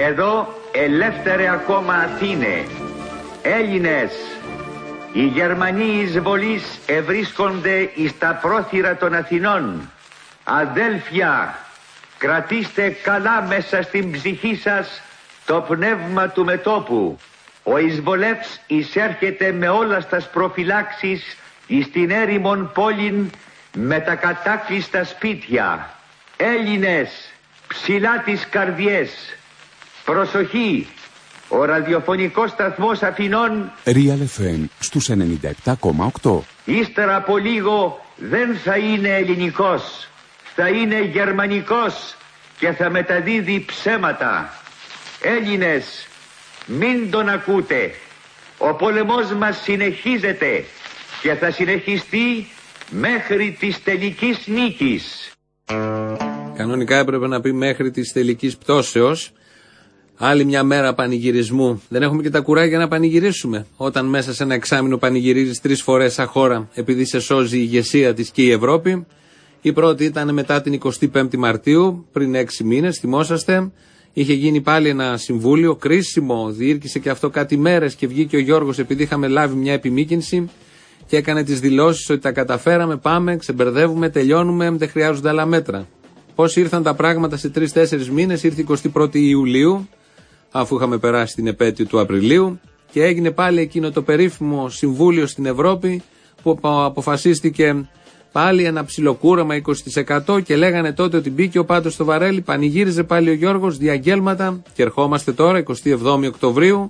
Εδώ ελεύθερε ακόμα Αθήνε, Έλληνες, οι Γερμανοί εισβολείς ευρίσκονται εις τα πρόθυρα των Αθηνών. Αδέλφια, κρατήστε καλά μέσα στην ψυχή σας το πνεύμα του μετώπου. Ο εισβολεύς εισέρχεται με όλας τας προφυλάξεις εις την έρημον πόλην με τα κατάκλειστα σπίτια. Έλληνες, ψηλά τις καρδιές. Προσοχή, ο ραδιοφωνικός σταθμός Αθηνών Real FM στους 97,8. Ύστερα από λίγο δεν θα είναι ελληνικός, θα είναι γερμανικός και θα μεταδίδει ψέματα. Έλληνες, μην τον ακούτε. Ο πόλεμος μας συνεχίζεται και θα συνεχιστεί μέχρι της τελικής νίκης. Κανονικά έπρεπε να πει μέχρι της τελικής πτώσεως. Άλλη μια μέρα πανηγυρισμού. Δεν έχουμε και τα κουράγια να πανηγυρίσουμε. Όταν μέσα σε ένα εξάμηνο πανηγυρίζεις 3 φορές σαν χώρα επειδή σε σώζει η ηγεσία της και η Ευρώπη. Η πρώτη ήταν μετά την 25η Μαρτίου, πριν 6 μήνες, θυμόσαστε. Είχε γίνει πάλι ένα συμβούλιο κρίσιμο, διήρκησε και αυτό κάτι μέρες και βγήκε ο Γιώργος επειδή είχαμε λάβει μια επιμήκυνση και έκανε τις δηλώσεις ότι τα καταφέραμε, πάμε, ξεμπερδεύουμε, τελειώνουμε, δεν χρειάζονται άλλα μέτρα. Πώς ήρθαν τα πράγματα σε 3-4 μήνες, ήρθε 21η Ιουλίου, αφού είχαμε περάσει την επέτειο του Απριλίου και έγινε πάλι εκείνο το περίφημο συμβούλιο στην Ευρώπη που αποφασίστηκε πάλι ένα ψιλοκούραμα 20% και λέγανε τότε ότι μπήκε ο Πάτος στο βαρέλι, πανηγύριζε πάλι ο Γιώργος, διαγγέλματα και ερχόμαστε τώρα 27 Οκτωβρίου,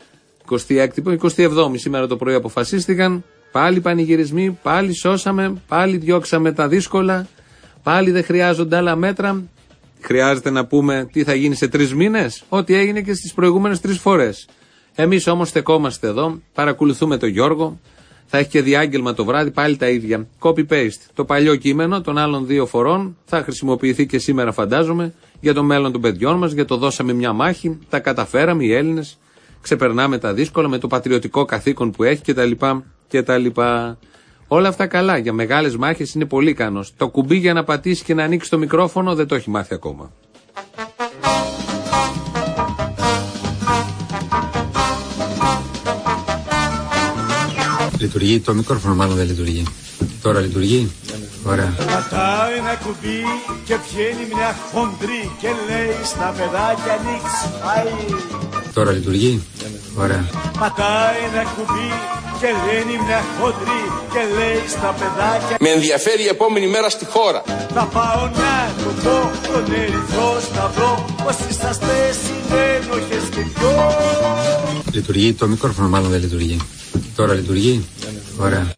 27η σήμερα το πρωί αποφασίστηκαν, πάλι πανηγυρισμοί, πάλι σώσαμε, πάλι διώξαμε τα δύσκολα, πάλι δεν χρειάζονται άλλα μέτρα. Χρειάζεται να πούμε τι θα γίνει σε 3 μήνες, ό,τι έγινε και στις προηγούμενες 3 φορές. Εμείς όμως στεκόμαστε εδώ, παρακολουθούμε τον Γιώργο. Θα έχει και διάγγελμα το βράδυ, πάλι τα ίδια. Copy-paste. Το παλιό κείμενο των άλλων 2 φορών θα χρησιμοποιηθεί και σήμερα, φαντάζομαι, για το μέλλον των παιδιών μας, για το δώσαμε μια μάχη, τα καταφέραμε οι Έλληνες, ξεπερνάμε τα δύσκολα με το πατριωτικό καθήκον που έχει κτλ. Όλα αυτά καλά. Για μεγάλες μάχες είναι πολύ ικανός. Το κουμπί για να πατήσει και να ανοίξει το μικρόφωνο δεν το έχει μάθει ακόμα. Λειτουργεί το μικρόφωνο, μάλλον δεν λειτουργεί. Τώρα λειτουργεί. Ωραία. Πατάει ένα κουμπί και βγαίνει μια χοντρή και λέει στα παιδάκια ανοίξει. Τώρα λειτουργεί. Ωραία. Πατάει ένα κουμπί και βγαίνει μια χοντρή και λέει στα παιδάκια. Με ενδιαφέρει η επόμενη μέρα στη χώρα. Θα πάω να του πω τον ερυθρό σταυρό πως είσαστε συνένοχες και δυο. Λειτουργεί το μικρόφωνο, μάλλον δεν λειτουργεί. Τώρα λειτουργεί. Ωραία.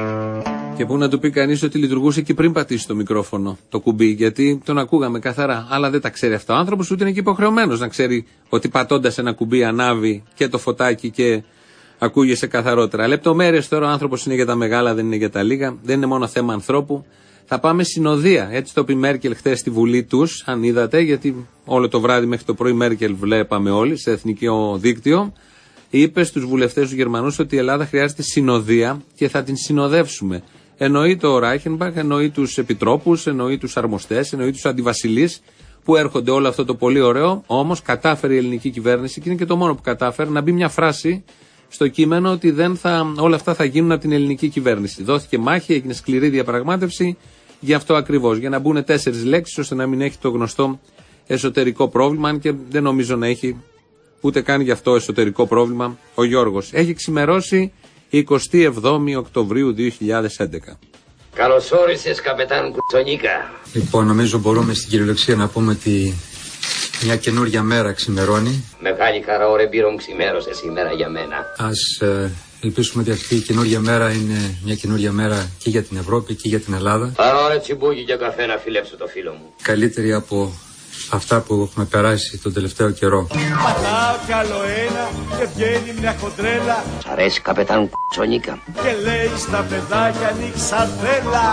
Και πού να του πει κανείς ότι λειτουργούσε και πριν πατήσει το μικρόφωνο, το κουμπί, γιατί τον ακούγαμε καθαρά. Αλλά δεν τα ξέρει αυτά. Ο άνθρωπος ούτε είναι και υποχρεωμένος να ξέρει ότι πατώντας ένα κουμπί ανάβει και το φωτάκι και ακούγεσαι καθαρότερα. Λεπτομέρειες τώρα, ο άνθρωπος είναι για τα μεγάλα, δεν είναι για τα λίγα. Δεν είναι μόνο θέμα ανθρώπου. Θα πάμε συνοδεία. Έτσι το είπε η Μέρκελ χθες στη Βουλή τους, αν είδατε, γιατί όλο το βράδυ μέχρι το πρωί Μέρκελ βλέπαμε όλοι σε εθνικό δίκτυο. Είπε στους βουλευτές του Γερμανούς ότι η Ελλάδα χρειάζεται συνοδεία και θα την συνοδεύσουμε. Εννοεί το Ράιχενμπαχ, εννοεί τους επιτρόπους, εννοεί τους αρμοστές, εννοεί τους αντιβασιλείς που έρχονται όλο αυτό το πολύ ωραίο. Όμως κατάφερε η ελληνική κυβέρνηση και είναι και το μόνο που κατάφερε να μπει μια φράση στο κείμενο ότι όλα αυτά θα γίνουν από την ελληνική κυβέρνηση. Δόθηκε μάχη, έγινε σκληρή διαπραγμάτευση γι' αυτό ακριβώς. Για να μπουν 4 λέξεις ώστε να μην έχει το γνωστό εσωτερικό πρόβλημα, αν και δεν νομίζω να έχει ούτε καν γι' αυτό εσωτερικό πρόβλημα ο Γιώργος. Έχει ξημερώσει 27 Οκτωβρίου 2011. Καλώς όρισες, καπετάν Κουτσονίκα. Λοιπόν, νομίζω μπορούμε στην κυριολεξία να πούμε ότι μια καινούργια μέρα ξημερώνει. Μεγάλη χαρά, ωραία μπύρομ, ξημέρωσε σήμερα για μένα. Ας ελπίσουμε ότι αυτή η καινούργια μέρα είναι μια καινούργια μέρα και για την Ευρώπη και για την Ελλάδα. Πάρω ωραία τσιμπούκι για καφέ να φιλέψω το φίλο μου. Καλύτερη από αυτά που έχουμε περάσει τον τελευταίο καιρό. Πατάω κι άλλο ένα και βγαίνει μια χοντρέλα. Σ' αρέσει, καπετάν Κουτσονίκα? Και λέει στα παιδάκια ανοίξα τρέλα.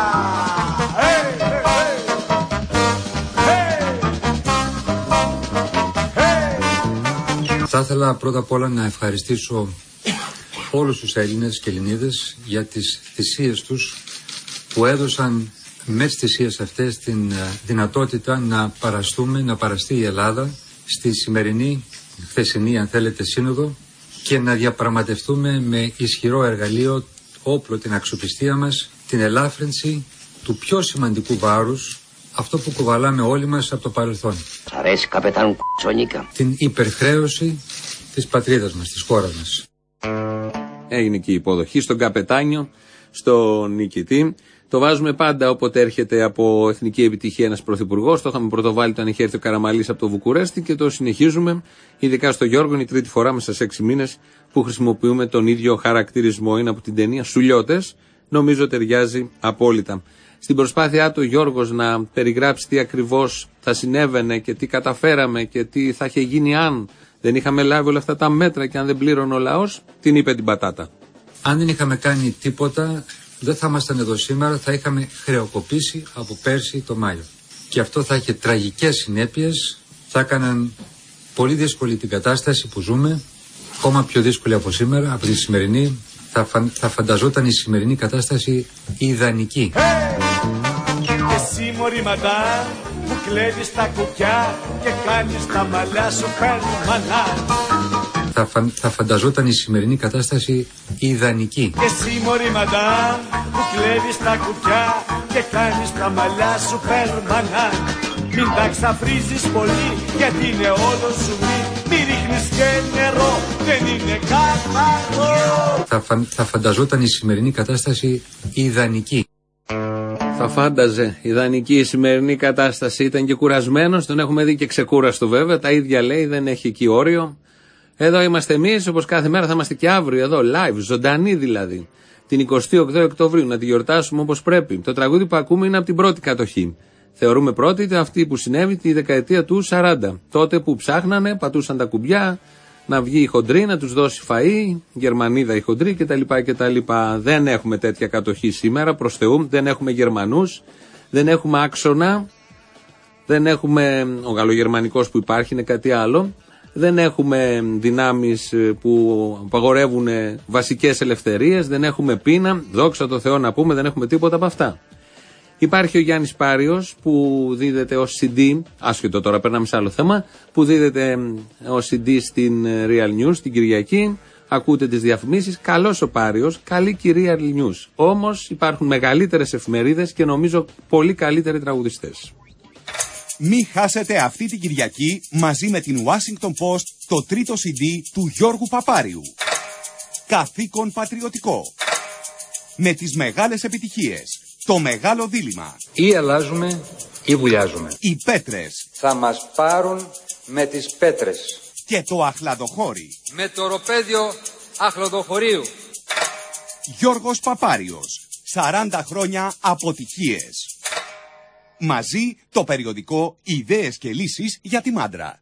Θα ήθελα πρώτα απ' όλα να ευχαριστήσω όλους τους Έλληνες και Ελληνίδες για τις θυσίες τους που έδωσαν με τις θυσίες αυτές την δυνατότητα να παραστεί η Ελλάδα στη σημερινή, χθεσινή αν θέλετε σύνοδο και να διαπραγματευτούμε με ισχυρό εργαλείο, όπλο, την αξιοπιστία μας, την ελάφρυνση του πιο σημαντικού βάρους, αυτό που κουβαλάμε όλοι μας από το παρελθόν. Σ' αρέσει καπετάν Κουτσονίκα? Την υπερχρέωση της πατρίδας μας, της χώρας μας. Έγινε και η υποδοχή στον καπετάνιο, στον νικητή. Το βάζουμε πάντα όποτε έρχεται από εθνική επιτυχία ένας πρωθυπουργός. Το είχαμε πρωτοβάλει όταν είχε έρθει ο Καραμαλής από το Βουκουρέστι και το συνεχίζουμε. Ειδικά στο Γιώργο, είναι η τρίτη φορά μέσα σε 6 μήνες που χρησιμοποιούμε τον ίδιο χαρακτηρισμό. Είναι από την ταινία Σουλιώτες. Νομίζω ταιριάζει απόλυτα. Στην προσπάθειά του ο Γιώργος να περιγράψει τι ακριβώς θα συνέβαινε και τι καταφέραμε και τι θα είχε γίνει αν δεν είχαμε λάβει όλα αυτά τα μέτρα και αν δεν πλήρωνε ο λαός, την είπε την πατάτα. Αν δεν είχαμε κάνει τίποτα, δεν θα ήμασταν εδώ σήμερα, θα είχαμε χρεοκοπήσει από πέρσι το Μάιο. Και αυτό θα είχε τραγικές συνέπειες, θα έκαναν πολύ δύσκολη την κατάσταση που ζούμε, ακόμα πιο δύσκολη από σήμερα, από τη σημερινή. Θα φανταζόταν η σημερινή κατάσταση ιδανική. Εσύ μωρή μαντά που κλέβεις τα κουκιά και κάνεις τα μαλλιά σου περμανά. Θα φανταζόταν η σημερινή κατάσταση ιδανική. Εσύ μωρή μαντά που κλέβεις τα κουκιά και κάνεις τα μαλλιά σου περμανά. Μην τα ξαφρίζεις πολύ γιατί είναι όλο σου μη ρίχνεις και νερό, δεν είναι καθαρό. Θα φανταζόταν η σημερινή κατάσταση ιδανική. Θα φάνταζε ιδανική η σημερινή κατάσταση. Ήταν και κουρασμένος, τον έχουμε δει και ξεκούραστο βέβαια. Τα ίδια λέει, δεν έχει εκεί όριο. Εδώ είμαστε εμείς, όπως κάθε μέρα θα είμαστε και αύριο εδώ, live, ζωντανή δηλαδή. Την 28 Οκτωβρίου, να τη γιορτάσουμε όπως πρέπει. Το τραγούδι που ακούμε είναι από την πρώτη κατοχή. Θεωρούμε πρώτη ήταν αυτή που συνέβη τη δεκαετία του 40. Τότε που ψάχνανε, πατούσαν τα κουμπιά, να βγει η χοντρή, να τους δώσει φαΐ, Γερμανίδα η χοντρή κτλ. Δεν έχουμε τέτοια κατοχή σήμερα, προς Θεού. Δεν έχουμε Γερμανούς, δεν έχουμε άξονα, δεν έχουμε ο γαλλογερμανικός που υπάρχει, είναι κάτι άλλο. Δεν έχουμε δυνάμεις που απαγορεύουν βασικές ελευθερίες, δεν έχουμε πείνα, δόξα τω Θεώ να πούμε, δεν έχουμε τίποτα από αυτά. Υπάρχει ο Γιάννης Πάριος που δίδεται ως CD, άσχετο τώρα περνάμε σε άλλο θέμα, που δίδεται ως CD στην Real News την Κυριακή, ακούτε τις διαφημίσεις, καλός ο Πάριος, καλή και Real News. Όμως υπάρχουν μεγαλύτερες εφημερίδες και νομίζω πολύ καλύτεροι τραγουδιστές. Μη χάσετε αυτή την Κυριακή μαζί με την Washington Post το τρίτο CD του Γιώργου Παπάριου. Καθήκον πατριωτικό. Με τις μεγάλες επιτυχίες. Το μεγάλο δίλημμα. Ή αλλάζουμε ή βουλιάζουμε. Οι πέτρες. Θα μας πάρουν με τις πέτρες. Και το αχλαδοχώρι. Με το οροπέδιο αχλαδοχωρίου. Γιώργος Παπάριος. 40 χρόνια αποτυχίες. Μαζί το περιοδικό Ιδέες και Λύσεις για τη Μάντρα.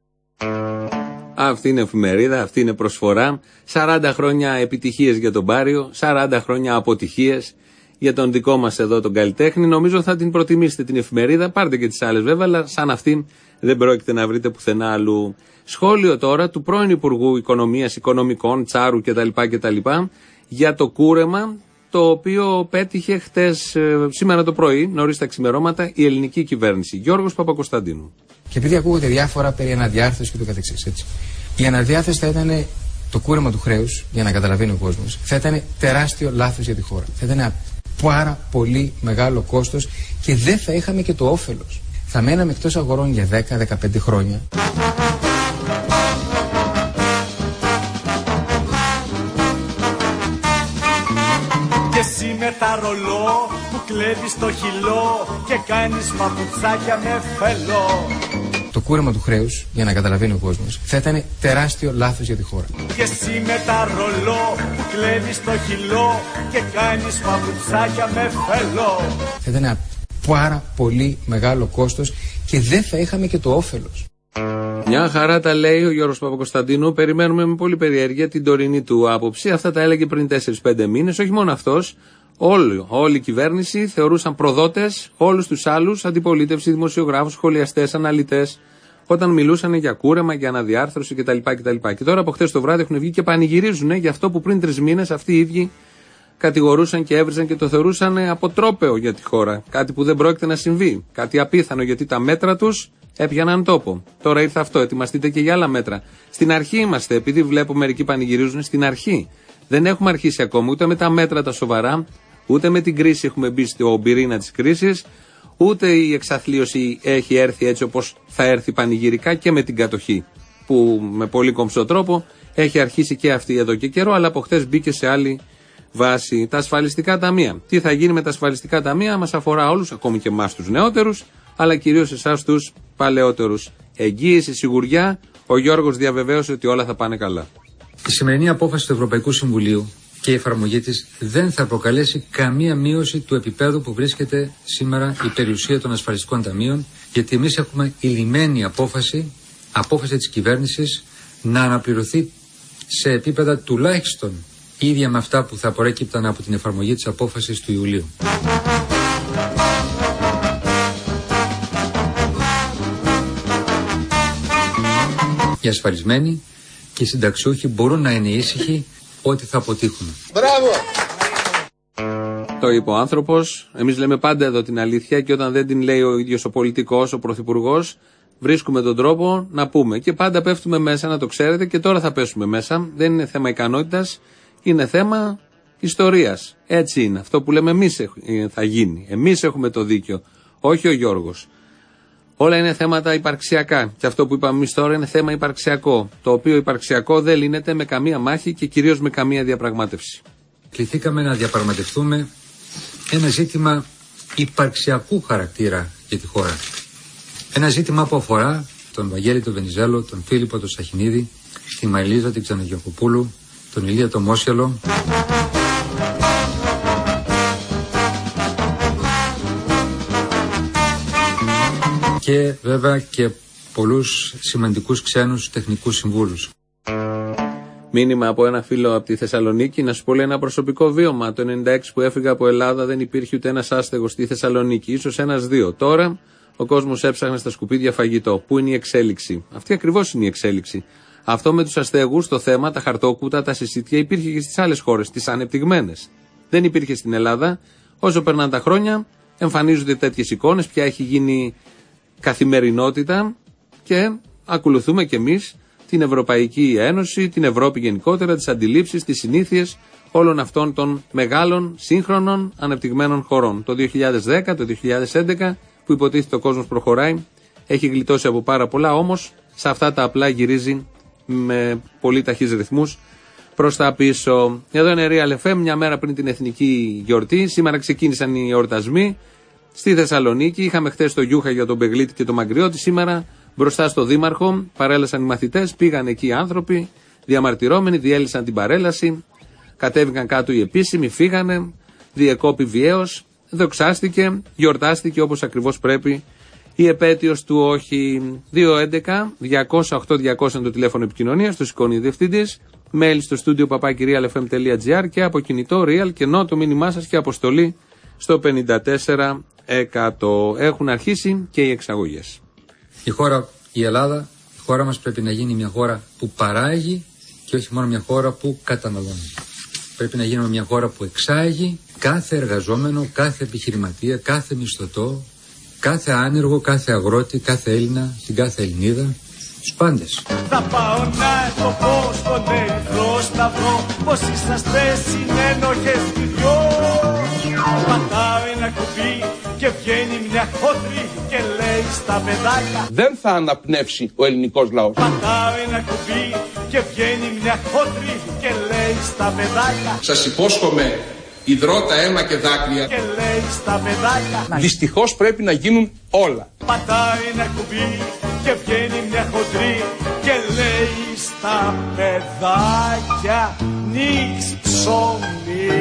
Αυτή είναι εφημερίδα, αυτή είναι προσφορά. 40 χρόνια επιτυχίες για τον Πάριο, 40 χρόνια αποτυχίες για τον δικό μας εδώ τον καλλιτέχνη. Νομίζω θα την προτιμήσετε την εφημερίδα, πάρτε και τις άλλες βέβαια, αλλά σαν αυτήν δεν πρόκειται να βρείτε πουθενά αλλού. Σχόλιο τώρα του πρώην Υπουργού Οικονομίας, Οικονομικών, Τσάρου κτλ. Για το κούρεμα το οποίο πέτυχε χτες, σήμερα το πρωί, νωρίς τα ξημερώματα, η ελληνική κυβέρνηση. Γιώργος Παπακοσταντίνου. Και επειδή ακούγονται διάφορα περί αναδιάρθρωσης και το καθεξής, έτσι. Η αναδιάρθρωση θα ήταν το κούρεμα του χρέους, για να καταλαβαίνει ο κόσμος, θα ήταν τεράστιο λάθος για τη χώρα. Θα ήταν πάρα πολύ μεγάλο κόστος και δεν θα είχαμε και το όφελος. Θα μέναμε εκτός αγορών για 10-15 χρόνια. Και εσύ με τα ρολό που κλέβεις το χυλό και κάνεις παπουτσάκια με φελό. Το κούρεμα του χρέους, για να καταλαβαίνει ο κόσμος, θα ήταν τεράστιο λάθος για τη χώρα. Και εσύ με τα ρολό που κλέβεις το χυλό και κάνεις παπουτσάκια με φελό. Θα ήταν πάρα πολύ μεγάλο κόστος και δεν θα είχαμε και το όφελος. Μια χαρά τα λέει ο Γιώργος Παπακοσταντίνου. Περιμένουμε με πολύ περιέργεια την τωρινή του άποψη. Αυτά τα έλεγε πριν 4-5 μήνες. Όχι μόνο αυτός. Όλη η κυβέρνηση θεωρούσαν προδότες όλους τους άλλους, αντιπολίτευση, δημοσιογράφους, σχολιαστές, αναλυτές, όταν μιλούσαν για κούρεμα, για αναδιάρθρωση κτλ. Και τώρα από χθες το βράδυ έχουν βγει και πανηγυρίζουν για αυτό που πριν 3 μήνες αυτοί οι ίδιοι κατηγορούσαν και έβριζαν και το θεωρούσαν αποτρόπαιο για τη χώρα. Κάτι που δεν πρόκειται να συμβεί. Κάτι απίθανο γιατί τα μέτρα τους έπιαναν τόπο. Τώρα ήρθε αυτό, ετοιμαστείτε και για άλλα μέτρα. Στην αρχή είμαστε, επειδή βλέπω μερικοί πανηγυρίζουν, στην αρχή. Δεν έχουμε αρχίσει ακόμα ούτε με τα μέτρα τα σοβαρά, ούτε με την κρίση έχουμε μπει στο πυρήνα της κρίσης, ούτε η εξαθλίωση έχει έρθει έτσι όπως θα έρθει πανηγυρικά και με την κατοχή, που με πολύ κομψό τρόπο έχει αρχίσει και αυτή εδώ και καιρό, αλλά από χθες μπήκε σε άλλη βάση. Τα ασφαλιστικά ταμεία. Τι θα γίνει με τα ασφαλιστικά ταμεία μας αφορά όλους, ακόμη και εμάς τους νεότερους, αλλά κυρίως εσάς τους παλαιότερους. Εγγύηση, σιγουριά, ο Γιώργος διαβεβαίωσε ότι όλα θα πάνε καλά. Η σημερινή απόφαση του Ευρωπαϊκού Συμβουλίου και η εφαρμογή της δεν θα προκαλέσει καμία μείωση του επίπεδου που βρίσκεται σήμερα η περιουσία των ασφαλιστικών ταμείων, γιατί εμείς έχουμε ηλυμένη απόφαση της κυβέρνησης να αναπληρωθεί σε επίπεδα τουλάχιστον ίδια με αυτά που θα προέκυπταν από την εφαρμογή της απόφασης του Ιουλίου. Οι ασφαλισμένοι και οι συνταξιούχοι μπορούν να είναι ήσυχοι ότι θα αποτύχουν. Μπράβο! Το είπε ο άνθρωπος. Εμείς λέμε πάντα εδώ την αλήθεια και όταν δεν την λέει ο ίδιος ο πολιτικός, ο πρωθυπουργός, βρίσκουμε τον τρόπο να πούμε. Και πάντα πέφτουμε μέσα, να το ξέρετε, και τώρα θα πέσουμε μέσα. Δεν είναι θέμα ικανότητας, είναι θέμα ιστορίας. Έτσι είναι. Αυτό που λέμε εμείς θα γίνει. Εμείς έχουμε το δίκιο, όχι ο Γιώργος. Όλα είναι θέματα υπαρξιακά. Και αυτό που είπαμε εμείς τώρα είναι θέμα υπαρξιακό. Το οποίο υπαρξιακό δεν λύνεται με καμία μάχη και κυρίως με καμία διαπραγμάτευση. Κληθήκαμε να διαπραγματευτούμε ένα ζήτημα υπαρξιακού χαρακτήρα για τη χώρα. Ένα ζήτημα που αφορά τον Βαγγέλη τον Βενιζέλο, τον Φίλιππο τον Σαχινίδη, τη Μαηλίζα την Ξαναγιακοπούλου, τον Ηλία τον Μόσιαλο. Και βέβαια και πολλούς σημαντικούς ξένους τεχνικούς συμβούλους. Μήνυμα από ένα φίλο από τη Θεσσαλονίκη, να σου πω, λέει, ένα προσωπικό βίωμα. Το 96 που έφυγα από Ελλάδα δεν υπήρχε ούτε ένας άστεγος στη Θεσσαλονίκη, ίσως ένας-δύο. Τώρα ο κόσμος έψαχνε στα σκουπίδια φαγητό. Πού είναι η εξέλιξη? Αυτή ακριβώς είναι η εξέλιξη. Αυτό με τους αστέγους, το θέμα, τα χαρτόκουτα, τα συσίτια υπήρχε και στις άλλες χώρες, τις ανεπτυγμένες. Δεν υπήρχε στην Ελλάδα. Όσο περνάνε τα χρόνια, εμφανίζονται τέτοιες εικόνες, πια έχει γίνει καθημερινότητα και ακολουθούμε κι εμείς την Ευρωπαϊκή Ένωση, την Ευρώπη γενικότερα, τις αντιλήψεις, τις συνήθειες όλων αυτών των μεγάλων, σύγχρονων, ανεπτυγμένων χωρών. Το 2010, το 2011, που υποτίθεται ο κόσμος προχωράει, έχει γλιτώσει από πάρα πολλά, όμως σε αυτά τα απλά γυρίζει με πολύ ταχύς ρυθμούς προς τα πίσω. Εδώ είναι Real FM, μια μέρα πριν την εθνική γιορτή. Σήμερα ξεκίνησαν οι εορτασμοί στη Θεσσαλονίκη. Είχαμε χθες το Γιούχα για τον Μπεγλίτη και τον Μαγκριώτη. Σήμερα μπροστά στο Δήμαρχο παρέλασαν οι μαθητές, πήγαν εκεί οι άνθρωποι διαμαρτυρόμενοι, διέλυσαν την παρέλαση, κατέβηκαν κάτω οι επίσημοι, φύγανε, διεκόπη βιαίως, δοξάστηκε, γιορτάστηκε όπως ακριβώς πρέπει η επέτειος του όχι. 211-208-200 είναι το τηλέφωνο επικοινωνίας, το σηκώνει η διευθύντης, mail στο studio papakirialfm.gr και από κινητό Real και το μήνυμά σας και αποστολή στο 54%. Έχουν αρχίσει και οι εξαγωγές. Η Ελλάδα, η χώρα μας πρέπει να γίνει μια χώρα που παράγει και όχι μόνο μια χώρα που καταναλώνει. Πρέπει να γίνουμε μια χώρα που εξάγει κάθε εργαζόμενο, κάθε επιχειρηματία, κάθε μισθωτό, κάθε άνεργο, κάθε αγρότη, κάθε Έλληνα, την κάθε Ελληνίδα, τους πάντες. Θα πάω να το πω στον Ερυθρό Σταυρό πως είσαστε συνένοχες κι δυο. Πατάω ένα κουμπί και βγαίνει μια χόντρη και λέει στα παιδάκια δεν θα αναπνεύσει ο ελληνικός λαός. Πατάω ένα κουμπί και βγαίνει μια χόντρη και λέει στα παιδάκια Σας υπόσχομαι υδρότα, αίμα και δάκρυα. Και λέει στα παιδάκια Δυστυχώς πρέπει να γίνουν όλα. Πατάω ένα κουμπί και βγαίνει μια χοντρή και λέει στα παιδάκια νίξ ψωμί.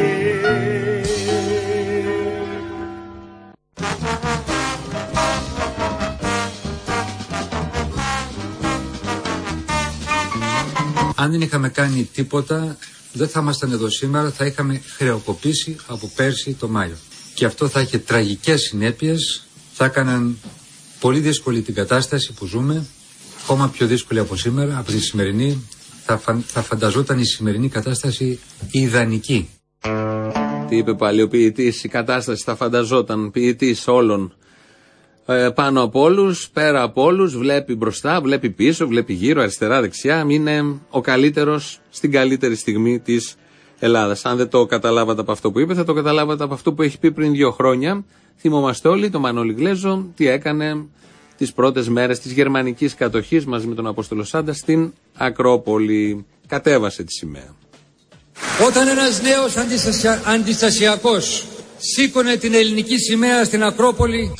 Αν δεν είχαμε κάνει τίποτα, δεν θα ήμασταν εδώ σήμερα, θα είχαμε χρεοκοπήσει από πέρσι το Μάιο. Και αυτό θα είχε τραγικές συνέπειες, θα έκαναν πολύ δύσκολη την κατάσταση που ζούμε, ακόμα πιο δύσκολη από σήμερα, από τη σημερινή. Θα φανταζόταν η σημερινή κατάσταση ιδανική. Τι είπε πάλι ο ποιητής? Η κατάσταση θα φανταζόταν, ποιητής όλων Πάνω από όλους, πέρα από όλους, βλέπει μπροστά, βλέπει πίσω, βλέπει γύρω, αριστερά, δεξιά. Είναι ο καλύτερος στην καλύτερη στιγμή της Ελλάδας. Αν δεν το καταλάβατε από αυτό που είπε, θα το καταλάβατε από αυτό που έχει πει πριν 2 χρόνια. Θυμόμαστε όλοι τον Μανώλη Γλέζο, τι έκανε τις πρώτες μέρες της γερμανικής κατοχής μαζί με τον Απόστολο Σάντα στην Ακρόπολη. Κατέβασε τη σημαία. Όταν ένας νέος αντιστασιακός σήκωνε την ελληνική σημαία στην Ακρόπολη,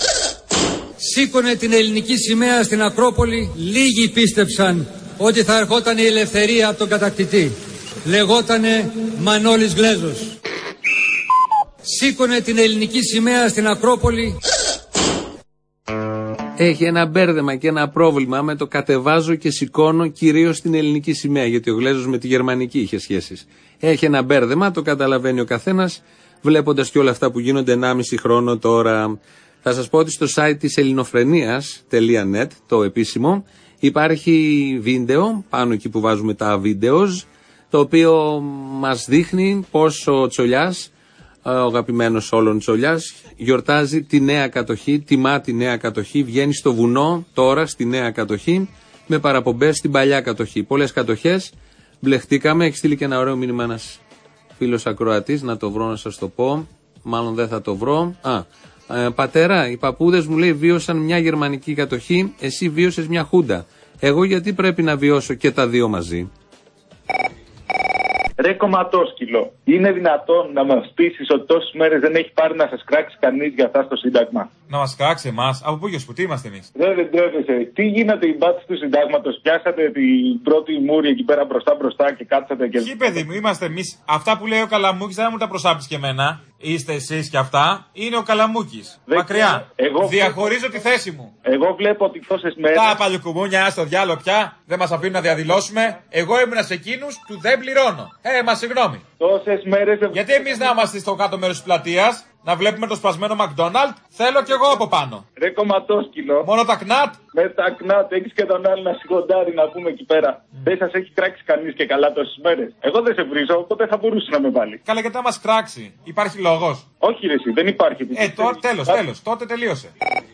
λίγοι πίστεψαν ότι θα ερχόταν η ελευθερία από τον κατακτητή. Λεγότανε Μανώλης Γλέζος. Σήκωνε την ελληνική σημαία στην Ακρόπολη. Έχει ένα μπέρδεμα και ένα πρόβλημα με το κατεβάζω και σηκώνω κυρίως την ελληνική σημαία, γιατί ο Γλέζος με τη γερμανική είχε σχέσεις. Έχει ένα μπέρδεμα, το καταλαβαίνει ο καθένας, βλέποντας και όλα αυτά που γίνονται 1,5 χρόνο τώρα. Θα σας πω ότι στο site της ελληνοφρενίας.net, το επίσημο, υπάρχει βίντεο, πάνω εκεί που βάζουμε τα βίντεο, το οποίο μας δείχνει πως ο Τσολιάς, ο αγαπημένος όλων Τσολιάς, γιορτάζει τη νέα κατοχή, τιμά τη νέα κατοχή, βγαίνει στο βουνό τώρα στη νέα κατοχή με παραπομπές στην παλιά κατοχή. Πολλές κατοχές, μπλεχτήκαμε, έχει στείλει και ένα ωραίο μήνυμα ένας φίλος ακροατής, να το βρω να σας το πω, μάλλον δεν θα το βρω. Πατέρα, οι παππούδες μου λέει βίωσαν μια γερμανική κατοχή, εσύ βίωσες μια χούντα. Εγώ γιατί πρέπει να βιώσω και τα δύο μαζί? Ρε κομματόσκυλο, είναι δυνατόν να μας πείσεις ότι τόσες μέρες δεν έχει πάρει να σας κράξει κανείς για αυτά στο Σύνταγμα? Να μας κράξει εμάς? Από πού γιος που, τι είμαστε εμείς? Δεν τρέφεσαι. Τι γίνεται η μπάτση του Συντάγματος? Πιάσατε την πρώτη μούρη εκεί πέρα μπροστά και κάτσατε και... Τι παιδί μου, είμαστε εμείς. Αυτά που λέει ο Καλαμούκης δεν μου τα προσάπεις και εμένα. Είστε εσείς και αυτά. Είναι ο Καλαμούκης. Μακριά. Διαχωρίζω τη θέση μου. Εγώ βλέπω ότι τόσες μέρες. Τα παλιοκουμούνια στο διάλογο πια. Δεν μας αφήνουν να διαδηλώσουμε. Εγώ ήμουνα σε εκείνους που δεν πληρώνω. Μα συγγνώμη. Τόσες μέρες. Γιατί εμείς να είμαστε στο κάτω μέρος της πλατείας, να βλέπουμε το σπασμένο McDonald's? Θέλω κι εγώ από πάνω. Ρε κομματόσκυλο. Μόνο τα κνάτ. Με τα κνάτ έχεις και τον άλλο να σιγοντάρει να πούμε εκεί πέρα. Δεν σας έχει κράξει κανείς και καλά τόσες μέρες. Εγώ δεν σε βρίζω, οπότε θα μπορούσε να με βάλει. Καλά, γιατί να μας κράξει? Υπάρχει λόγος? Όχι ρε εσύ, δεν υπάρχει. Τώρα τέλος, τότε τελείωσε.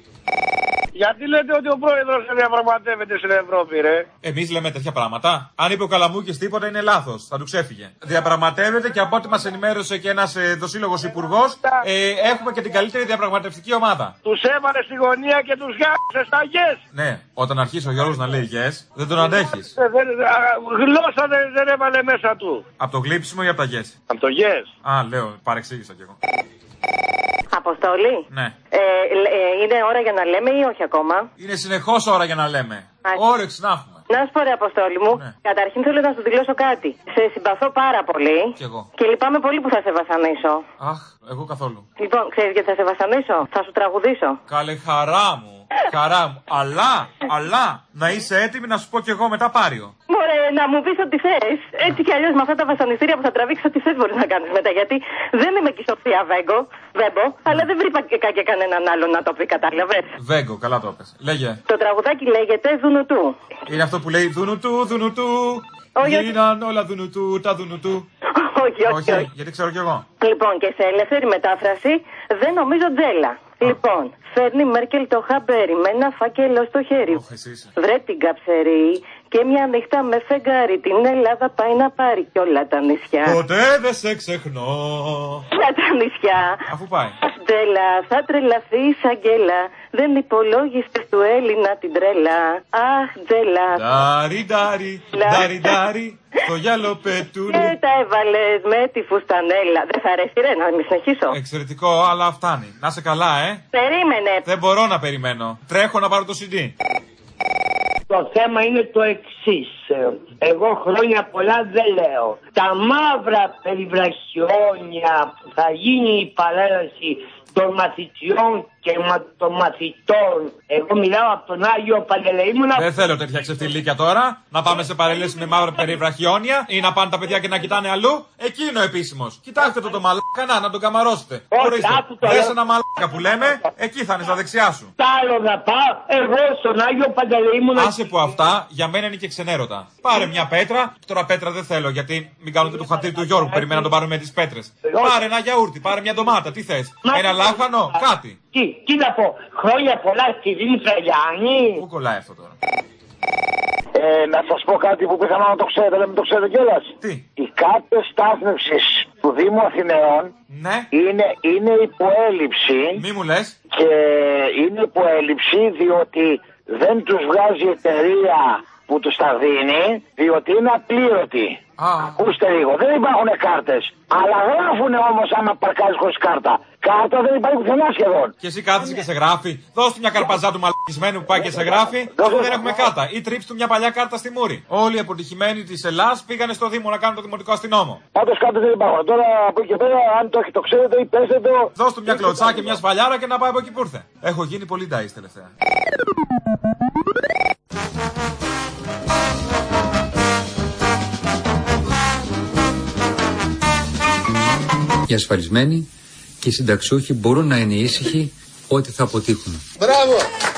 Γιατί λέτε ότι ο πρόεδρος δεν διαπραγματεύεται στην Ευρώπη, ρε? Εμείς λέμε τέτοια πράγματα. Αν είπε ο Καλαμούκης τίποτα είναι λάθος. Θα του ξέφυγε. Διαπραγματεύεται και από ό,τι μας ενημέρωσε και ένας δοσύλλογος υπουργός, έχουμε και την καλύτερη διαπραγματευτική ομάδα. Τους έβαλε στη γωνία και τους γάμισε στα yes. Ναι, όταν αρχίσει ο Γιώργος να λέει yes, δεν τον αντέχεις. Γλώσσα δεν έβαλε μέσα του. Από το γλύψιμο ή από τα yes? Από το yes. Λέω, παρεξήγησα κι εγώ. Αποστόλη. Ναι. Είναι ώρα για να λέμε ή όχι ακόμα? Είναι συνεχώς ώρα για να λέμε. Όρεξη να έχουμε. Να σου πω ρε Αποστόλη μου, καταρχήν θέλω να σου δηλώσω κάτι. Σε συμπαθώ πάρα πολύ. Κι εγώ. Και λυπάμαι πολύ που θα σε βασανίσω. Αχ, εγώ καθόλου. Λοιπόν, ξέρεις γιατί θα σε βασανίσω? Θα σου τραγουδήσω. Καλέ, χαρά μου. Χαρά μου. Αλλά, να είσαι έτοιμη να σου πω κι εγώ μετά Πάριο. Μωρέ, να μου πεις ό,τι θες. Έτσι κι αλλιώς με αυτά τα βασανιστήρια που θα τραβήξεις, ό,τι θες μπορείς να κάνεις μετά. Γιατί δεν είμαι και η Σοφία Βέμπο, αλλά δεν βρήκα και κανέναν άλλο να το πει, κατάλαβες. Βέγκο, καλά το πες. Λέγε. Το τραγουδάκι λέγεται Δουνουτού. Είναι αυτό που λέει Δουνουτού. Γίναν όλα Δουνουτού, τα Δουνουτού. Όχι, γιατί ξέρω κι εγώ. Λοιπόν, και σε ελεύθερη μετάφραση δεν νομίζω τζέλα. Λοιπόν, φέρνει Μέρκελ το χαμπέρι με ένα φάκελο στο χέρι. Βρε την καψερή και μια νύχτα με φεγγάρι. Την Ελλάδα πάει να πάρει κι όλα τα νησιά. Ποτέ δεν σε ξεχνώ. Όλα τα νησιά. Αφού πάει. Τζέλα, θα τρελαθεί η Αγγέλα. Δεν υπολόγισε του Έλληνα την τρέλα. Αχ, τζέλα. Ντάρι, στο γυαλό πετούν. Και τα έβαλες με τη φουστανέλα. Δεν θα αρέσει ρε να μην συνεχίσω? Εξαιρετικό, αλλά φτάνει. Να σε καλά, Περίμενε. Δεν μπορώ να περιμένω. Τρέχω να πάρω το CD. Το θέμα είναι το εξής. Εγώ χρόνια πολλά δεν λέω. Τα μαύρα περιβραχιόνια που θα γίνει η παρέλαση των μαθητιών και των μαθητών. Εγώ μιλάω από τον Άγιο Παντελεήμονα. Δεν θέλω τέτοια ξεφτιλίκια τώρα. Να πάμε σε παρέλαση με μαύρα περιβραχιόνια ή να πάνε τα παιδιά και να κοιτάνε αλλού. Εκεί είναι ο επίσημος. Κοιτάξτε το μαλάκα να τον καμαρώσετε. Ορίστε. Δες ένα μαλάκα που λέμε, εκεί θα είναι στα δεξιά σου. Τ' άλλο να πάω εγώ στον Άγιο Παντελεήμονα. Άσε που αυτά για μένα είναι και ξενέρωτα. Πάρε μια πέτρα. Τώρα πέτρα δεν θέλω γιατί μην κάνουν και το χατήρι του Γιώργου. Περιμένω να τον πάρουμε με τις πέτρες. Πάρε ένα γιαούρτι, πάρε μια ντομάτα. Τι θες? Ένα λάχανο, κάτι. Τι να πω, χρόνια πολλά στη Δήμητρα Γιάννη. Πού κολλάει αυτό τώρα? Να σας πω κάτι που πιθανό να το ξέρετε, δεν το ξέρετε κιόλας. Τι? Οι κάρτες στάθμευσης του Δήμου Αθηναίων είναι υποέλλειψη. Μη μου λες. Και είναι υποέλλειψη διότι δεν τους βγάζει η εταιρεία που τους τα δίνει, διότι είναι απλήρωτοι. Ακούστε λίγο, δεν υπάρχουν κάρτες. Αλλά γράφουν όμως άμα παρκάρεις χωρίς κάρτα. Κάρτα δεν υπάρχει πουθενά σχεδόν. Και εσύ κάθεσαι και σε γράφει. Δώσ' του μια καρπαζά του μαλακισμένου που πάει και σε γράφει. Δεν έχουμε κάρτα. Ή τρίψ' του μια παλιά κάρτα στη μούρη. Όλοι οι αποτυχημένοι της Ελλάδας πήγανε στο Δήμο να κάνουν το δημοτικό αστυνόμο. Πάντως κάρτες δεν υπάρχουν. Τώρα από εκεί και πέρα, αν το έχει το ξέρετε ή πέστε το. Δώσ' του μια κλωτσά και μια σφαλιάρα και να πάει από εκεί που ήρθε. Έχω γίνει πολύ ντάις τελευταία. Οι ασφαλισμένοι και οι συνταξιούχοι μπορούν να είναι ήσυχοι ότι θα αποτύχουν. Μπράβο!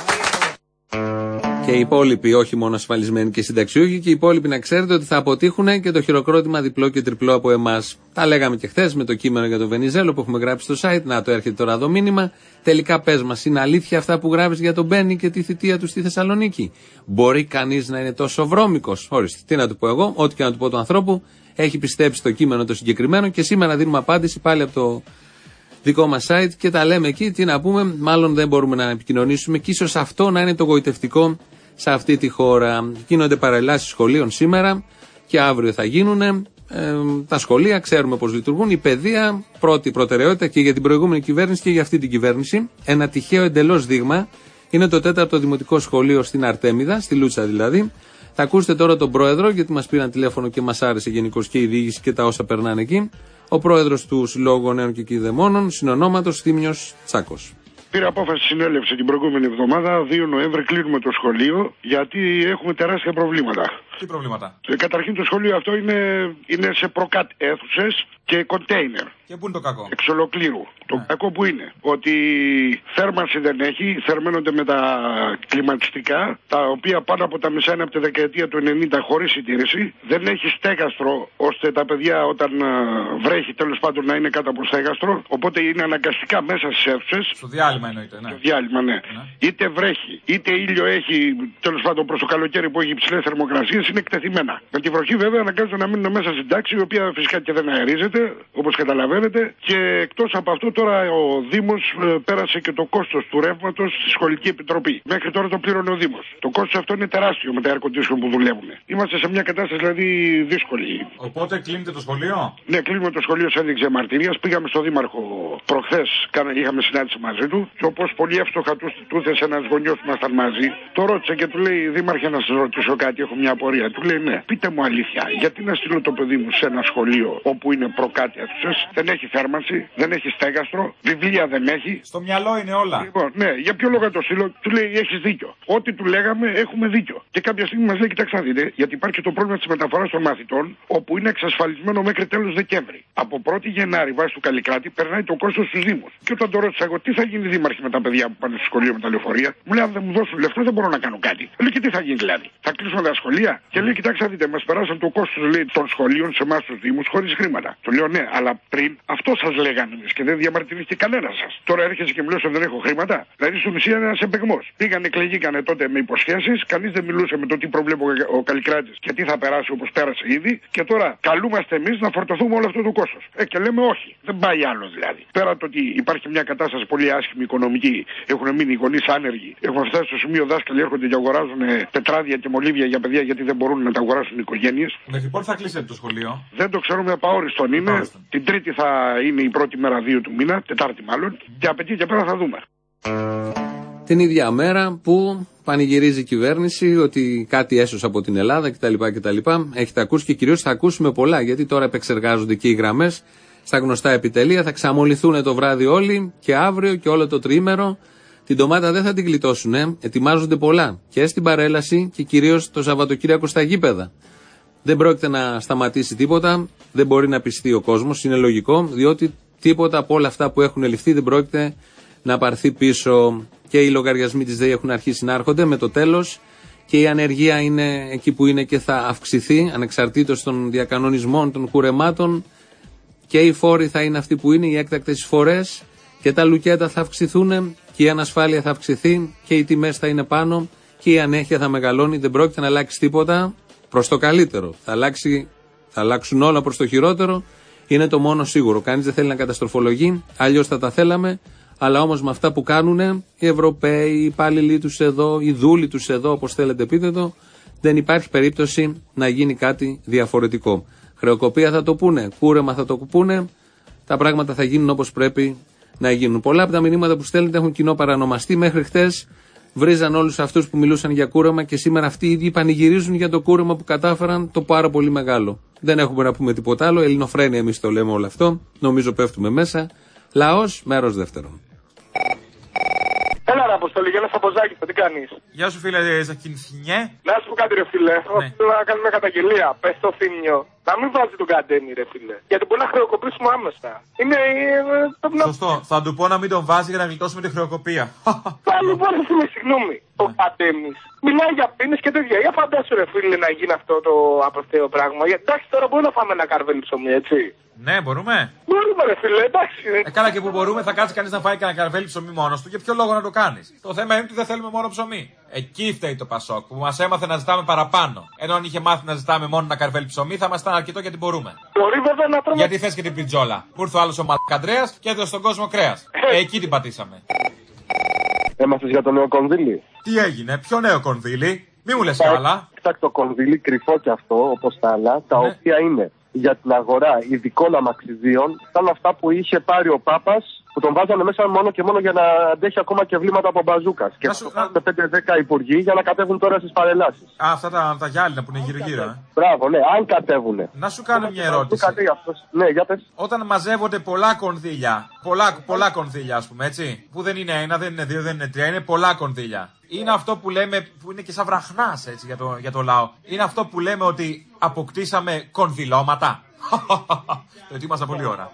Και οι υπόλοιποι, όχι μόνο ασφαλισμένοι και συνταξιούχοι, και οι υπόλοιποι να ξέρετε ότι θα αποτύχουν και το χειροκρότημα διπλό και τριπλό από εμάς. Τα λέγαμε και χθες με το κείμενο για τον Βενιζέλο που έχουμε γράψει στο site. Να το έρχεται τώρα εδώ μήνυμα. Τελικά πες μας, είναι αλήθεια αυτά που γράφεις για τον Μπένι και τη θητεία του στη Θεσσαλονίκη? Μπορεί κανείς να είναι τόσο βρώμικος? Ορίστε, τι να του πω εγώ, ό,τι και να του πω του ανθρώπου. Έχει πιστέψει το κείμενο το συγκεκριμένο και σήμερα δίνουμε απάντηση πάλι από το δικό μας site και τα λέμε εκεί. Τι να πούμε, μάλλον δεν μπορούμε να επικοινωνήσουμε και ίσως αυτό να είναι το γοητευτικό σε αυτή τη χώρα. Γίνονται παρελάσεις σχολείων σήμερα και αύριο θα γίνουν. Τα σχολεία ξέρουμε πώς λειτουργούν. Η παιδεία πρώτη προτεραιότητα και για την προηγούμενη κυβέρνηση και για αυτή την κυβέρνηση. Ένα τυχαίο εντελώς δείγμα είναι το 4ο Δημοτικό Σχολείο στην Αρτέμιδα, στη Λούτσα δηλαδή. Θα ακούσετε τώρα τον πρόεδρο, γιατί μας πήραν τηλέφωνο και μας άρεσε γενικώς και η διοίκηση και τα όσα περνάνε εκεί. Ο πρόεδρος του Συλλόγου Νέων και Κηδεμόνων, συνονόματος Θήμιος Τσάκος. Πήρε απόφαση συνέλευση την προηγούμενη εβδομάδα, 2 Νοέμβρη κλείνουμε το σχολείο, γιατί έχουμε τεράστια προβλήματα. Τι προβλήματα? Καταρχήν το σχολείο αυτό είναι σε προκάτ αίθουσες και κοντέινερ. Και πού είναι το κακό? Εξ ολοκλήρου. Το κακό που είναι ότι θέρμανση δεν έχει, θερμαίνονται με τα κλιματιστικά, τα οποία πάνω από τα μισά είναι από τη δεκαετία του 90 χωρίς συντήρηση. Δεν έχει στέγαστρο ώστε τα παιδιά όταν βρέχει τέλος πάντων να είναι κάτω από στέγαστρο. Οπότε είναι αναγκαστικά μέσα στις αίθουσες. Στο διάλειμμα εννοείται, ναι. Στο διάλειμμα, ναι. Είτε βρέχει, είτε ήλιο έχει, τέλος πάντων προς το καλοκαίρι που έχει υψηλές θερμοκρασίες, είναι εκτεθειμένα. Με τη βροχή βέβαια αναγκάζονται να μείνουν μέσα στην τάξη, η οποία φυσικά και δεν αερίζεται, όπως καταλαβαίνετε. Και εκτός από αυτό, τώρα ο Δήμος πέρασε και το κόστος του ρεύματος στη σχολική επιτροπή. Μέχρι τώρα το πλήρωνε ο Δήμος. Το κόστος αυτό είναι τεράστιο με τα air condition που δουλεύουν. Είμαστε σε μια κατάσταση δηλαδή δύσκολη. Οπότε κλείνετε το σχολείο? Ναι, κλείνουμε το σχολείο σε ένδειξη διαμαρτυρίας. Πήγαμε στο Δήμαρχο προχθές, είχαμε συνάντηση μαζί του. Και όπως πολύ εύστοχα του έθεσε ένας γονιός που ήμασταν μαζί, το ρώτησε και του λέει: Δήμαρχε, να σας ρωτήσω κάτι, έχω μια απορία. Του λέει: ναι, πείτε μου αλήθεια, γιατί να στείλω το παιδί μου σε ένα σχολείο όπου είναι προκάτ αίθουσες, δεν έχει θέρμανση, δεν έχει στέγαστρο, βιβλία δεν έχει. Στο μυαλό είναι όλα. Λοιπόν, ναι, για ποιο λόγο το στείλω? Του λέει: έχεις δίκιο. Ό,τι του λέγαμε, έχουμε δίκιο. Και κάποια στιγμή μας λέει: κοιτάξτε να δείτε, γιατί υπάρχει το πρόβλημα της μεταφοράς των μαθητών, όπου είναι εξασφαλισμένο μέχρι τέλος Δεκέμβρη. Από 1η Γενάρη, βάσει του Καλλικράτη, περνάει το κόστος στους Δήμους. Και όταν το ρώτησα εγώ, τι θα γίνει δήμαρχοι με τα παιδιά που πάνε στο σχολείο με τα λεωφορεία, μου λέει: αν δεν μου δώσουν λεφτά, δεν μπορώ να κάνω κάτι. Λέει: και τι θα γίνει δηλαδή? Θα κλείσουμε τα σχολεία? Και λέει: κοιτάξτε να δείτε, μας περάσαν το κόστος των σχολείων σε εμάς τους Δήμους χωρίς χρήματα. Του λέω: ναι, αλλά πριν αυτό σας λέγανε εμείς και δεν διαμαρτυρήθηκε κανένας σας. Τώρα έρχεσαι και μιλούσε ότι δεν έχω χρήματα. Δηλαδή στην ουσία είναι ένας εμπεγμός. Πήγανε, εκλεγήκανε τότε με υποσχέσεις, κανείς δεν μιλούσε με το τι προβλέπει ο Καλλικράτης και τι θα περάσει όπως πέρασε ήδη. Και τώρα καλούμαστε εμείς να φορτωθούμε όλο αυτό το κόστος. Και λέμε όχι. Δεν πάει άλλο δηλαδή. Πέρα το ότι υπάρχει μια κατάσταση πολύ άσχημη οικονομική, έχουν μείνει οι γονείς άνεργοι. Έχουμε φτάσει στο σημείο δάσκαλοι έρχονται και αγοράζουν τετράδια και μολύβια για παιδιά γιατί δεν μπορούν να τα αγοράσουν οι οικογένειες. Μέχρι πότε θα κλείσετε το σχολείο? Δεν το ξέρουμε, επαόριστον είναι. Την Τρίτη θα είναι η πρώτη μέρα 2 του μήνα, Τετάρτη μάλλον. Και από εκεί και πέρα θα δούμε. Την ίδια μέρα που πανηγυρίζει η κυβέρνηση ότι κάτι έσωσε από την Ελλάδα κτλ. Έχετε ακούσει και κυρίως θα ακούσουμε πολλά, γιατί τώρα επεξεργάζονται και οι γραμμές στα γνωστά επιτελεία. Θα ξαμολυθούν το βράδυ όλοι και αύριο και όλο το τριήμερο. Την ντομάτα δεν θα την γλιτώσουν, ετοιμάζονται πολλά και στην παρέλαση και κυρίως το Σαββατοκύριακο στα γήπεδα. Δεν πρόκειται να σταματήσει τίποτα, δεν μπορεί να πιστεί ο κόσμος, είναι λογικό, διότι τίποτα από όλα αυτά που έχουν ληφθεί δεν πρόκειται να πάρθει πίσω. Και οι λογαριασμοί της ΔΕΗ έχουν αρχίσει να έρχονται με το τέλος και η ανεργία είναι εκεί που είναι και θα αυξηθεί ανεξαρτήτως των διακανονισμών, των κουρεμάτων, και οι φόροι θα είναι αυτοί που είναι, οι έκτακτες εισφορές και τα λουκέτα θα αυξηθούν και η ανασφάλεια θα αυξηθεί και οι τιμές θα είναι πάνω και η ανέχεια θα μεγαλώνει. Δεν πρόκειται να αλλάξει τίποτα προς το καλύτερο. Θα αλλάξουν όλα προς το χειρότερο. Είναι το μόνο σίγουρο. Κανείς δεν θέλει να καταστροφολογεί, αλλιώς θα τα θέλαμε. Αλλά όμως με αυτά που κάνουν οι Ευρωπαίοι, οι υπάλληλοι τους εδώ, οι δούλοι τους εδώ, όπως θέλετε πείτε το, δεν υπάρχει περίπτωση να γίνει κάτι διαφορετικό. Χρεοκοπία θα το πούνε, κούρεμα θα το πούνε, τα πράγματα θα γίνουν όπως πρέπει να γίνουν. Πολλά από τα μηνύματα που στέλνετε έχουν κοινό παρανομαστή. Μέχρι χτες βρίζαν όλους αυτούς που μιλούσαν για κούρεμα και σήμερα αυτοί οι ίδιοι πανηγυρίζουν για το κούρεμα που κατάφεραν το πάρα πολύ μεγάλο. Δεν έχουμε να πούμε τίποτα άλλο. Ελληνοφρένεια εμείς το λέμε όλο αυτό. Νομίζω πέφτουμε μέσα. Λαός, μέρος δεύτερον. Έλα ρε Αποστολή, Γιάννης Αποζάκης, τι κάνεις? Γεια σου φίλε Ζακινθινιέ. Να σου πω κάτι ρε φίλε, θέλω να κάνουμε καταγγελία. Πες στο Θήμιο να μην βάζει τον Καντέμι ρε φίλε, γιατί μπορεί να χρεοκοπήσουμε άμεσα. Είναι... Σωστό, θα του πω να μην τον βάζει για να γλιτώσουμε τη χρεοκοπία. Θα του πω ρε φίλε, συγγνώμη, ο Καντέμις μιλάει για πίνες και τέτοια. Για φαντάσου ρε φίλε να γίνει αυτό το απροσθέο πράγμα. Γιατί εντάξει τώρα μπορεί να φάμε ένα καρβέλι ψωμί, έτσι. Ναι, μπορούμε. Μπορούμε, ρε φίλε, εντάξει. Καλά και που μπορούμε, θα κάτσει κανείς να φάει κανένα καρβέλι ψωμί μόνος του. Για ποιο λόγο να το κάνεις? Το θέμα είναι ότι δεν θέλουμε μόνο ψωμί. Εκεί φταίει το Πασόκ που μας έμαθε να ζητάμε παραπάνω. Ενώ αν είχε μάθει να ζητάμε μόνο ένα καρβέλι ψωμί, θα μας ήταν αρκετό γιατί μπορούμε. Μπορεί βέβαια να τρώμε. Γιατί θες και την πιτζόλα. Που ήρθε ο άλλος ο Μαλκαντρέας και έδωσε στον κόσμο κρέας. Εκεί την πατήσαμε. Έμαθες για το νέο κονδύλι? Τι έγινε, ποιο νέο κονδύλι? Μη μου λες κι άλλα. Έκτακτο κονδύλι, κρυφό κι αυτό, όπως τα άλλα, τα οποία είναι για την αγορά ειδικών αμαξιδίων, σαν αυτά που είχε πάρει ο Πάπας, που τον βάζανε μέσα μόνο και μόνο για να αντέχει ακόμα και βλήματα από μπαζούκας. Και θα το κάνουν 5-10 υπουργοί για να κατέβουν τώρα στις παρελάσεις. Α, αυτά τα γυάλινα που είναι γύρω-γύρω. Μπράβο, ναι, αν κατέβουνε. Να σου κάνω μια ερώτηση. Ναι, για πες. Όταν μαζεύονται πολλά κονδύλια, πολλά κονδύλια ας πούμε, έτσι, που δεν είναι ένα, δεν είναι δύο, δεν είναι τρία, είναι πολλά κονδύλια. Είναι αυτό που λέμε, που είναι και σαν βραχνάς έτσι για το λαό. Είναι αυτό που λέμε ότι αποκτήσαμε κονδυλώματα. Το ετοίμασα πολλή ώρα.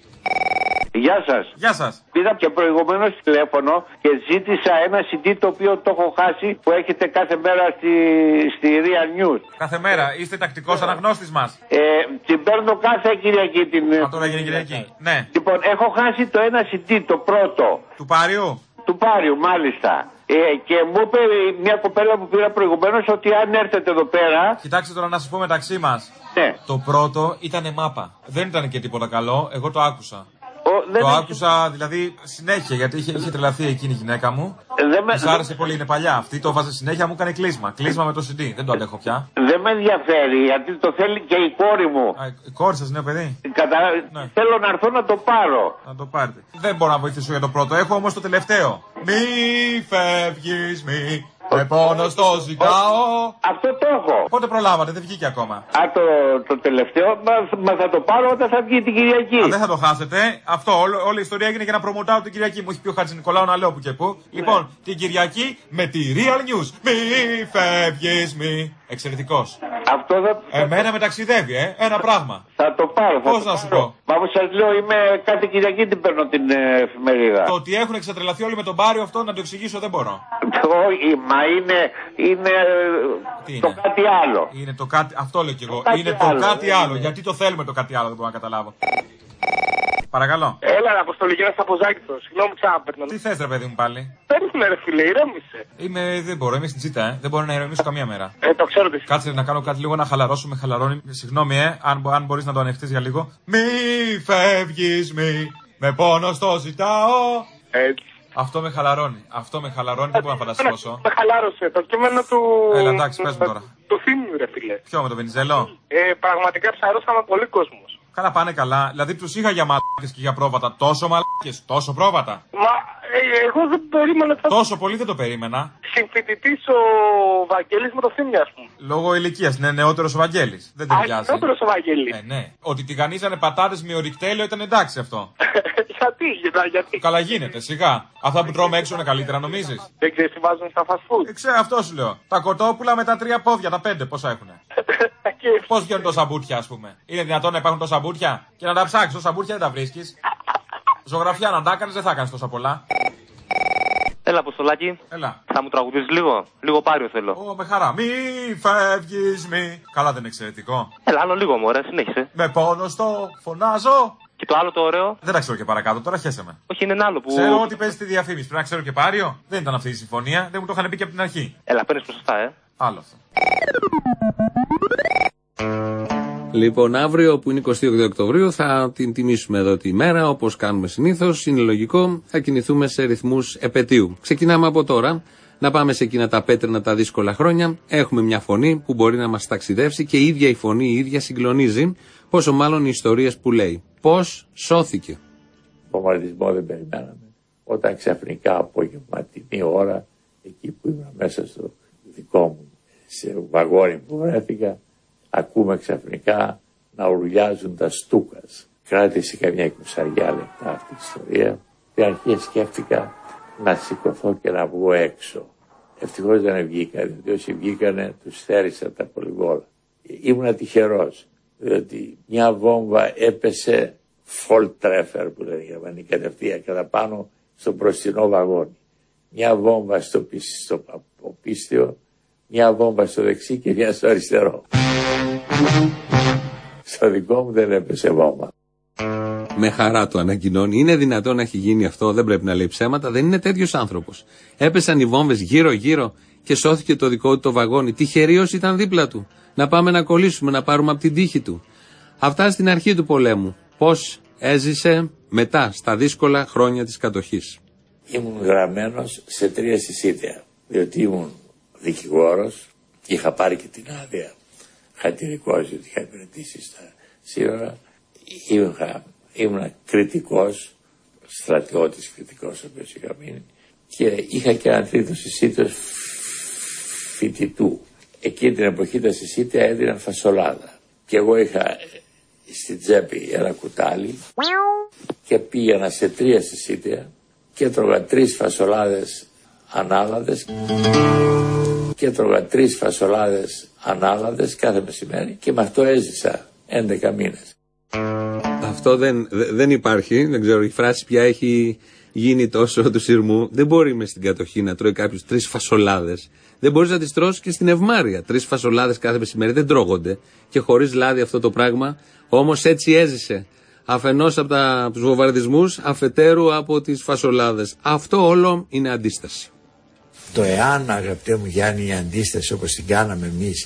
Γεια σας. Γεια σας. Πήρα και προηγουμένως τηλέφωνο και ζήτησα ένα CD το οποίο το έχω χάσει που έχετε κάθε μέρα στη Real News. Κάθε μέρα. Είστε τακτικός αναγνώστης μας. Την παίρνω κάθε Κυριακή την... Α, τώρα έγινε Κυριακή. Ναι. Λοιπόν, έχω χάσει το ένα CD, το πρώτο. Του Πάριου. Του Πάριου, μάλιστα. Και μου είπε μια κοπέλα που πήρα προηγουμένως ότι αν έρθετε εδώ πέρα... Κοιτάξτε τώρα να σας πω μεταξύ μας. Ναι. Το πρώτο ήταν μάπα. Δεν ήταν και τίποτα καλό. Εγώ το άκουσα. Το άκουσα δηλαδή συνέχεια γιατί είχε τρελαθεί εκείνη η γυναίκα μου. Της άρεσε πολύ, είναι παλιά. Αυτή το βάζε συνέχεια, μου έκανε κλείσμα. Κλείσμα με το CD. Δεν το αντέχω πια. Δεν με ενδιαφέρει γιατί το θέλει και η κόρη μου. Η κόρη σας, νέο παιδί. Ναι. Θέλω να έρθω να το πάρω. Να το πάρετε. Δεν μπορώ να βοηθήσω για το πρώτο. Έχω όμως το τελευταίο. Μη φεύγεις, μη. Με πόνο στο ζητάω. Αυτό το έχω. Πότε προλάβατε, δεν βγήκε ακόμα. Α, το τελευταίο, μα θα το πάρω όταν θα βγει την Κυριακή. Α, δεν θα το χάσετε. Αυτό, όλη η ιστορία έγινε για να προμοτάω την Κυριακή. Μου έχει πει ο Χατζηνικολάου να λέω που και που. Ναι. Λοιπόν, την Κυριακή με τη Real News. Μη φεύγεις, μη. Εξαιρετικός. Αυτό θα... Εμένα με ταξιδεύει, ένα πράγμα. Θα το πάρω. Πώς να σου πω. Μα όπως σας λέω, κάθε Κυριακή την παίρνω την εφημερίδα. Το ότι έχουν εξατρελαθεί όλοι με τον Πάριο αυτό να το εξηγήσω δεν μπορώ. Όχι, μα είναι το κάτι άλλο. Είναι το κάτι, αυτό λέω κι εγώ. Είναι το κάτι άλλο. Γιατί το θέλουμε το κάτι άλλο, δεν μπορώ να καταλάβω. Παρακαλώ. Έλα, ρε Αποστολή, Γιάννης Αποζάκητος. Συγγνώμη, ξαναπέρνω. Τι θες, ρε παιδί μου πάλι. Περίμενε, ρε φίλε, ηρέμησε. Δεν μπορώ, είμαι στην τσίτα, Δεν μπορώ να ηρεμήσω καμία μέρα. Το ξέρω τι. Κάτσε να κάνω κάτι λίγο να χαλαρώσω, με χαλαρώνει. Συγγνώμη, αν μπορείς να το ανεχτείς για λίγο. Μη φεύγεις, μη. Με πόνο στο ζητάω. Έτσι. Αυτό με χαλαρώνει. Δεν μπορώ να φανταστώ. Με χαλάρωσε. Το κείμενο του. Έλα, εντάξει, πες μου τώρα. Του Θήμιου, ρε φίλε. Ποιο, με το Βενιζέλο. Πραγματικά ψαρώσαμε πολύ κόσμο. Καλά, πάνε καλά. Δηλαδή τους είχα για μαλάκες και για πρόβατα. Τόσο μαλάκες, τόσο πρόβατα. Μα εγώ δεν περίμενα. Τόσο πολύ δεν το περίμενα. Συμφοιτητής ο Βαγγέλης με το Θήμιο, ας πούμε. Λόγω ηλικίας, είναι νεότερος ο Βαγγέλης. Δεν ταιριάζει. Νεότερος ο Βαγγέλης. Ναι. Ότι τηγανίζανε πατάτες με ορυκτέλαιο ήταν εντάξει αυτό. Γιατί. Καλά γίνεται, σιγά. Αυτά που τρώμε έξω είναι καλύτερα, νομίζεις. Δεν ξέρεις τι βάζουν στα fast food. Αυτό σου λέω. Τα κοτόπουλα με τα 3 πόδια, τα 5 πόσα έχουνε. Πώς βγαίνουν τόσα μπουτια, ας πούμε. Είναι δυνατόν να υπάρχουν τόσα μπουτια. Και να τα ψάξεις, τόσα μπουτια δεν τα βρίσκεις. Ζωγραφιά να τα έκανες, δεν θα έκανες τόσα πολλά. Έλα, Αποστολάκη. Έλα. Θα μου τραγουδήσεις λίγο. Λίγο Πάριο θέλω. Με χαρά. Μη φεύγεις, μη. Καλά, δεν είναι εξαιρετικό. Έλα, άλλο λίγο, μωρέ, συνέχισε. Με πόνο στο φωνάζω. Και το άλλο το ωραίο. Δεν τα ξέρω και παρακάτω, τώρα χέσε με. Όχι, είναι ένα άλλο που. Ξέρω ότι παίζει τη διαφήμιση. Πρέπει να ξέρω και πάριο. Δεν ήταν αυτή η συμφωνία. Δεν μου το είχαν πει και από την αρχή. Έλα, παίρνει ποσοστά, Άλλο αυτό. Λοιπόν, αύριο που είναι 28 Οκτωβρίου θα την τιμήσουμε εδώ τη μέρα, όπως κάνουμε συνήθως. Είναι λογικό, θα κινηθούμε σε ρυθμούς επετείου. Ξεκινάμε από τώρα, να πάμε σε εκείνα τα πέτρινα τα δύσκολα χρόνια. Έχουμε μια φωνή που μπορεί να μας ταξιδεύσει και η ίδια η φωνή, η ίδια συγκλονίζει, πόσο μάλλον οι ιστορίες που λέει. Πώς σώθηκε. Βομβαρδισμό δεν περιμέναμε. Όταν ξαφνικά απογευματινή ώρα, εκεί που ήμουν μέσα στο δικό μου, σε βαγόνι που βρέθηκα, ακούμε ξαφνικά να ουρλιάζουν τα στούκας. Κράτησε καμιά 20 λεπτά αυτή η ιστορία. Στην αρχή σκέφτηκα να σηκωθώ και να βγω έξω. Ευτυχώς δεν βγήκα, διότι όσοι βγήκανε τους θέρισαν τα πολυβόλα. Ήμουνα τυχερός, διότι μια βόμβα έπεσε Volltreffer που λένε οι Γερμανοί, κατευθείαν κατά πάνω στο μπροστινό βαγόνι. Μια βόμβα στο πίστιο, μια βόμβα στο δεξί και μια στο αριστερό. Στο δικό μου δεν έπεσε βόμβα. Με χαρά το ανακοινώνει. Είναι δυνατόν να έχει γίνει αυτό, δεν πρέπει να λέει ψέματα, δεν είναι τέτοιος άνθρωπος. Έπεσαν οι βόμβες γύρω-γύρω και σώθηκε το δικό του το βαγόνι. Τυχερός ήταν δίπλα του. Να πάμε να κολλήσουμε, να πάρουμε από την τύχη του. Αυτά στην αρχή του πολέμου. Πώς έζησε μετά, στα δύσκολα χρόνια της κατοχής. Ήμουν γραμμένος σε 3 συσίτια, διότι ήμουν δικηγόρος και είχα πάρει και την άδεια χατηρικός, διότι είχα υπηρετήσει στα σύνορα. Ήμουν κριτικός, στρατιώτης κριτικός, ο οποίος είχα μείνει, και είχα και έναν τρίτο συσίτιο φοιτητού. Εκείνη την εποχή τα συσίτια έδιναν φασολάδα και εγώ είχα στην τσέπη ένα κουτάλι και πήγαινα σε 3 συσίτια και έτρωγα 3 φασολάδες ανάλαδες κάθε μεσημέρι και με αυτό έζησα 11 μήνες. Αυτό δεν υπάρχει, δεν ξέρω, η φράση πια έχει γίνει τόσο του σειρμού. Δεν μπορεί μες στην κατοχή να τρώει κάποιος 3 φασολάδες. Δεν μπορείς να τις τρως και στην ευμάρεια. 3 φασολάδες κάθε μεσημέρι δεν τρώγονται και χωρίς λάδι αυτό το πράγμα. Όμως έτσι έζησε. Αφενός από τους βομβαρδισμούς, αφετέρου από τις φασολάδες. Αυτό όλο είναι αντίσταση. Το εάν, αγαπητέ μου Γιάννη, η αντίσταση όπως την κάναμε εμείς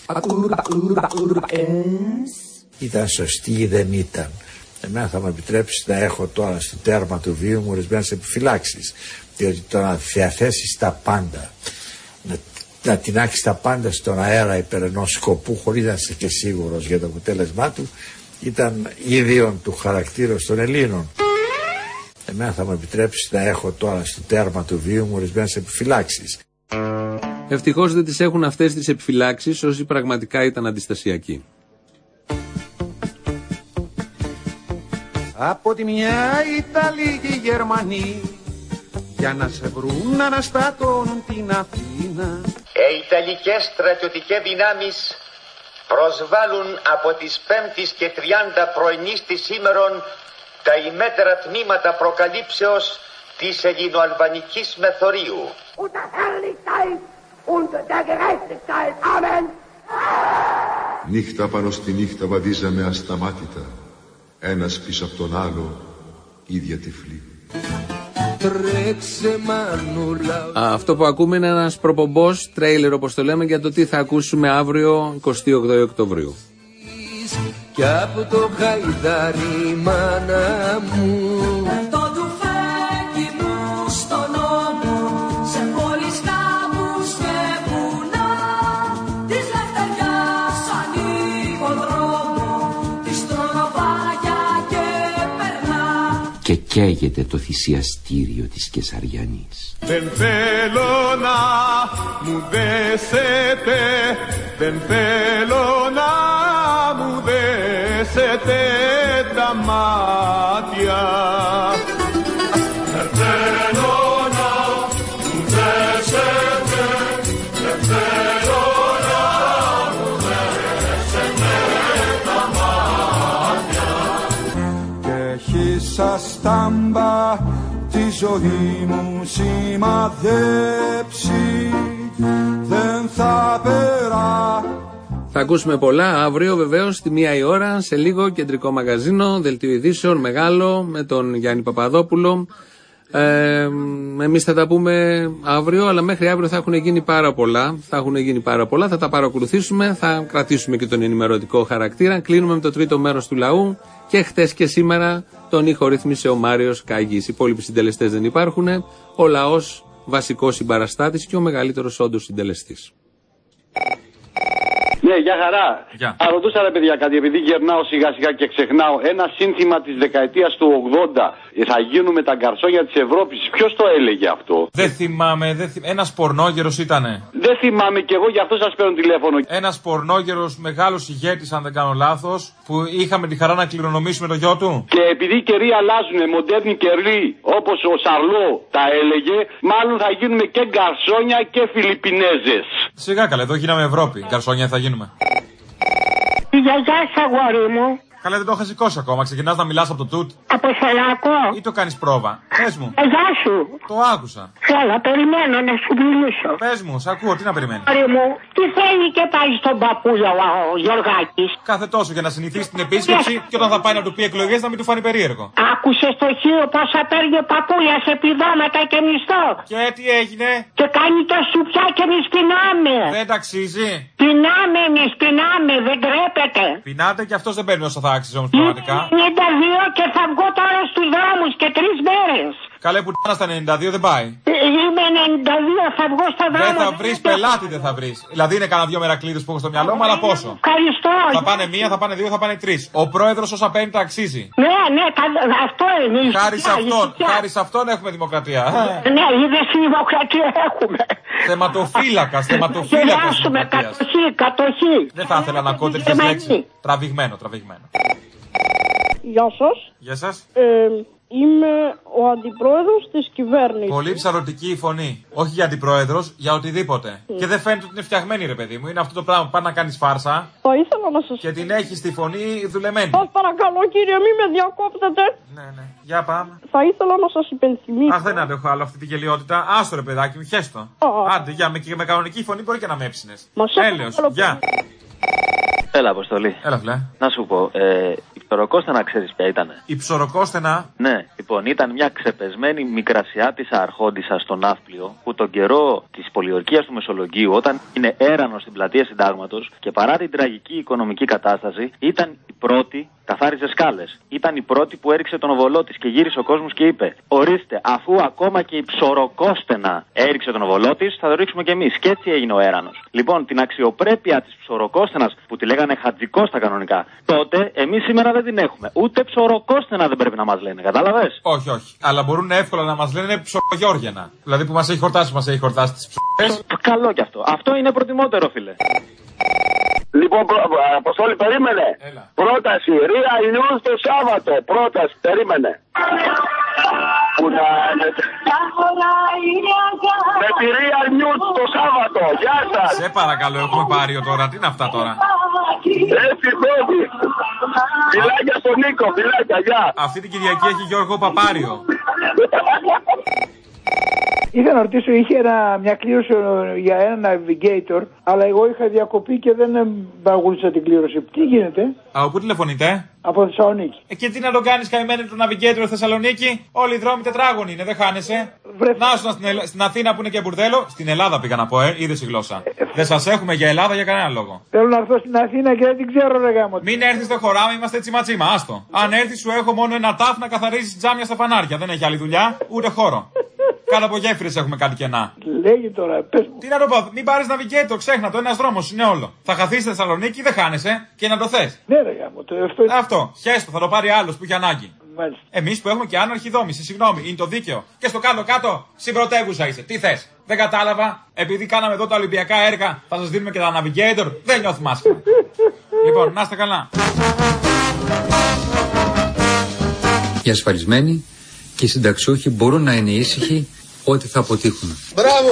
ήταν σωστή ή δεν ήταν. Εμένα θα μου επιτρέψει να έχω τώρα στο τέρμα του βίου μου ορισμένες επιφυλάξεις. Διότι το να διαθέσεις τα πάντα, να τινάξεις τα πάντα στον αέρα υπέρ ενός σκοπού χωρίς να είσαι και σίγουρος για το αποτέλεσμά του, ήταν ίδιον του χαρακτήρα των Ελλήνων. Εμένα θα μου επιτρέψει να έχω τώρα στο τέρμα του βίου μου ορισμένες επιφυλάξεις. Ευτυχώς δεν τις έχουν αυτές τις επιφυλάξεις όσοι πραγματικά ήταν αντιστασιακοί. Από τη μια Ιταλοί και οι Γερμανοί για να σε βρουν να αναστατώνουν την Αθήνα. Οι Ιταλικές στρατιωτικές δυνάμεις προσβάλλουν από τις 5ης και 30 πρωινής της σήμερον τα ημέτερα τμήματα προκαλύψεως της ελληνοαλβανικής μεθορίου. Νύχτα πάνω στη νύχτα βαδίζαμε ασταμάτητα, ένας πίσω από τον άλλο, ίδια τυφλή. Αυτό που ακούμε είναι ένας προπομπός, τρέιλερ όπως το λέμε, για το τι θα ακούσουμε αύριο 28 Οκτωβρίου. Κι από το χαϊδάρι μάνα μου, το τουφέκι μου στον νόμο, σε πόλεις κάπους και βουνά, της λευτεριάς ανοίγω δρόμο, της τρονοπάγια και περνά. Και καίγεται το θυσιαστήριο της Κεσαριανής. Δεν θέλω να μου δέσετε, δεν θέλω να μου δέσετε τα μάτια. Δεν θέλω να μου δέσετε, δεν θέλω να μου δέσετε τα μάτια. Και χύσα στάμπα τη ζωή μου σημαδέψει, δεν θα Θα ακούσουμε πολλά αύριο βεβαίως στη 1 η ώρα, σε λίγο κεντρικό μαγαζίνο, δελτίο ειδήσεων μεγάλο με τον Γιάννη Παπαδόπουλο. Εμείς θα τα πούμε αύριο, αλλά μέχρι αύριο θα έχουν γίνει πάρα πολλά. Θα τα παρακολουθήσουμε, θα κρατήσουμε και τον ενημερωτικό χαρακτήρα. Κλείνουμε με το τρίτο μέρος του λαού και χτες και σήμερα τον ήχο ρύθμισε ο Μάριος Καγής. Οι υπόλοιποι συντελεστές δεν υπάρχουν. Ο λαός βασικός συμπαραστάτης και ο μεγαλύτερος όντως συντελεστής. Ναι, για χαρά. Θα ρωτούσα ρε παιδιά κάτι, επειδή γερνάω σιγά σιγά και ξεχνάω ένα σύνθημα της δεκαετίας του 80. Θα γίνουμε τα γκαρσόνια της Ευρώπης. Ποιος το έλεγε αυτό? Δεν θυμάμαι. Ένας πορνόγερος ήτανε. Δεν θυμάμαι κι εγώ, γι' αυτό σας παίρνω τηλέφωνο. Ένας πορνόγερος μεγάλος ηγέτης, αν δεν κάνω λάθος, που είχαμε τη χαρά να κληρονομήσουμε το γιο του. Και επειδή οι καιροί αλλάζουν, μοντέρνοι καιροί, όπως ο Σαρλό τα έλεγε, μάλλον θα γίνουμε και γκαρσόνια και Φιλιππινέζες. Σιγά καλά, εδώ γίναμε Ευρώπη. Γκαρσόνια θα γίνουμε. Η γιαγιά σου, αγόρι μου. Καλά, δεν το είχα σηκώσει ακόμα. Ξεκινάς να μιλάς από το τούτ. Από σελάκο. Ή το κάνεις πρόβα? Πες μου. Γεια σου. Το άκουσα. Καλά, περιμένω να σου μιλήσω. Πες μου, σ' ακούω, τι να περιμένεις? Αγόρι μου, τι θέλει και πάει στον παππούλιο ο Γιωργάκης? Κάθε τόσο για να συνηθίσει την επίσκεψη και όταν θα πάει να του πει εκλογές να μην του φανεί περίεργο. Άκουσες το χείο πόσα παίρνει ο παππούλια σε επιδόματα και μισθό? Και τι έγινε? Και κάνει τα σουπιά και εμείς πεινάμε. Δεν ταξίζει. Πεινάμε εμείς, πεινάμε, δεν τρέπεται. Πεινάτε και αυτός δεν παίρνει όσο θα άξιζε όμως πραγματικά. 92 και θα βγω τώρα στους δρόμους και 3 μέρες. Καλέ που στα 92 δεν πάει. Είμαι 92, θα βγω στα δρόμους. Δεν θα βρεις πελάτη, δεν θα βρεις. Δηλαδή είναι κανένα 2 μερακλείδες που έχω στο μυαλό μου, αλλά πόσο? Ευχαριστώ. Θα πάνε 1, θα πάνε 2, θα πάνε 3. Ο πρόεδρος όσα παίρνει τα αξίζει. Ναι, αυτό είναι. Χάρη σε αυτόν έχουμε δημοκρατία. Ναι, είδες η δημοκρατία έχουμε. Θεματοφύλακας. Κατοχή. Δεν θα ήθελα να ακούω τέτοιες λέξεις. Τραβηγμένο. Γεια σας. Γεια σας. Είμαι ο αντιπρόεδρος της κυβέρνησης. Πολύ ψαρωτική η φωνή. Όχι για αντιπρόεδρος, για οτιδήποτε. Και δεν φαίνεται ότι είναι φτιαγμένη, ρε παιδί μου. Είναι αυτό το πράγμα που πας να κάνεις φάρσα. Θα ήθελα να σας... Και την έχεις στη φωνή δουλεμένη. Σας παρακαλώ, κύριε, μην με διακόπτετε. Ναι. Για πάμε. Θα ήθελα να σας υπενθυμίσω. Αχ, δεν αντέχω άλλο αυτή τη γελιότητα. Άστο, ρε παιδάκι μου, χέστο. Άντε, με κανονική φωνή μπορεί και να με έψινες. Έλεος, γεια. Έλα, Αποστολή. Έλα, φλέ. Να σου πω, η ψωροκόστενα ξέρεις ποια ήτανε? Η ψωροκόστενα? Ναι, λοιπόν, ήταν μια ξεπεσμένη μικρασιάτισσα αρχόντισσα στο Ναύπλιο που τον καιρό της πολιορκίας του Μεσολογγίου, όταν είναι έρανο στην πλατεία Συντάγματος και παρά την τραγική οικονομική κατάσταση, ήταν η πρώτη, καθάριζε σκάλες. Ήταν η πρώτη που έριξε τον οβολό της και γύρισε ο κόσμος και είπε: ορίστε, αφού ακόμα και η ψωροκόστενα έριξε τον οβολό της, θα το ρίξουμε κι εμείς. Και έτσι έγινε ο έρανος. Λοιπόν, την αξιοπρέπεια της ψωροκόστενας που τη λέγανε Χατζικό στα κανονικά, τότε εμείς σήμερα δεν την έχουμε. Ούτε ψωροκόστενα δεν πρέπει να μας λένε, κατάλαβες? Όχι. Αλλά μπορούν εύκολα να μας λένε ψωρογιώργιανα. Δηλαδή που μας έχει χορτάσει τις ψωρές. Καλό κι αυτό. Αυτό είναι προτιμότερο, φίλε. Λοιπόν, Αποστόλη, περίμενε. Έλα. Πρόταση, Real News το Σάββατο. Πρόταση, περίμενε. Που να... Με τη Real News το Σάββατο. Γεια σας. Σε παρακαλώ, έχουμε πάρει τώρα. Τι είναι αυτά τώρα? Έτσι, Χόβι. Φιλάκια στον Νίκο, φιλάκια, γεια. Αυτή την Κυριακή έχει Γιώργο Παπάριο. Ήθελα να ρωτήσω, είχε μια κλήρωση για ένα navigator, αλλά εγώ είχα διακοπεί και δεν παρακολούθησα την κλήρωση. Τι γίνεται? Από πού τηλεφωνείτε? Από Θεσσαλονίκη. Και τι να το κάνεις καημένο το navigator Θεσσαλονίκη? Όλοι οι δρόμοι τετράγωνοι είναι, δεν χάνεσαι. Να σου στην Αθήνα που είναι και μπουρδέλο. Στην Ελλάδα πήγα να πω, είδες η γλώσσα. Δεν σας έχουμε για Ελλάδα για κανένα λόγο. Θέλω να έρθω στην Αθήνα και δεν την ξέρω, ρε γάμο. Μην έρθεις στο χωράμι, είμαστε τσιματσίμα, άστο. Αν έρθεις, σου έχω μόνο ένα τάφ να καθαρίζεις τζάμια στα φανάρια. Δεν έχει άλλη δουλειά, ούτε χώρο. Κάτω από γέφυρες έχουμε κάτι κενά. Λέγει τώρα, πες μου. Τι να το πω, μην πάρεις navigator, ξέχνα το, ένας δρόμος είναι όλο. Θα χαθείς στη Θεσσαλονίκη, δεν χάνεσαι και να το θες. Ναι, ρε γάμο, αυτό. Χέστο, θα το πάρει άλλος που έχει ανάγκη. Μάλιστα. Εμείς που έχουμε και άναρχη δόμηση, συγγνώμη, είναι το δίκαιο. Και στο κάτω-κάτω, συμπρωτεύουσα είσαι. Τι θες? Δεν κατάλαβα. Επειδή κάναμε εδώ τα Ολυμπιακά έργα, θα σας δίνουμε και τα navigator. Δεν νιώθουμε άσχημα. Λοιπόν, να είστε καλά. Οι ασφαλισμένοι και οι συνταξιούχοι μπορούν να είναι ήσυχοι ότι θα αποτύχουν. Μπράβο!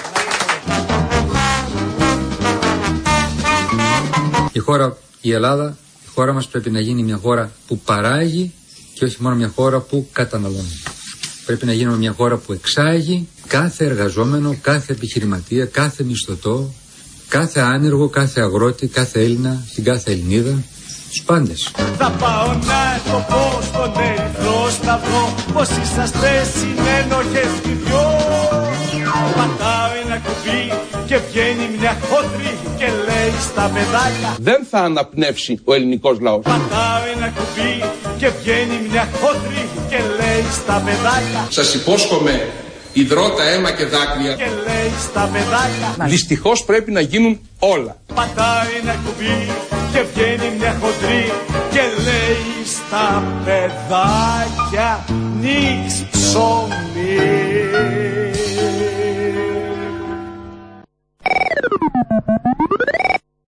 Η Ελλάδα, η χώρα μας πρέπει να γίνει μια χώρα που παράγει και όχι μόνο μια χώρα που καταναλώνει. Πρέπει να γίνουμε μια χώρα που εξάγει κάθε εργαζόμενο, κάθε επιχειρηματία, κάθε μισθωτό κάθε άνεργο, κάθε αγρότη, κάθε Έλληνα, την κάθε Ελληνίδα, τους πάντες. Θα πάω να το πω στον Ερυθρό Σταυρό πως είσαστε συνένοχες κι δυο. Πατάω ένα κουμπί και βγαίνει μια χόντρη και λέει στα παιδάκια δεν θα αναπνεύσει ο ελληνικός λαός. Πατάω ένα κουμπί και βγαίνει μια χόντρη και λέει στα παιδάκια σας υπόσχομαι υδρότα, αίμα και δάκρυα και λέει στα παιδάκια δυστυχώς πρέπει να γίνουν όλα. Πατάει ένα κουμπί και βγαίνει μια χοντρή και λέει στα παιδάκια νίξ ψωμί.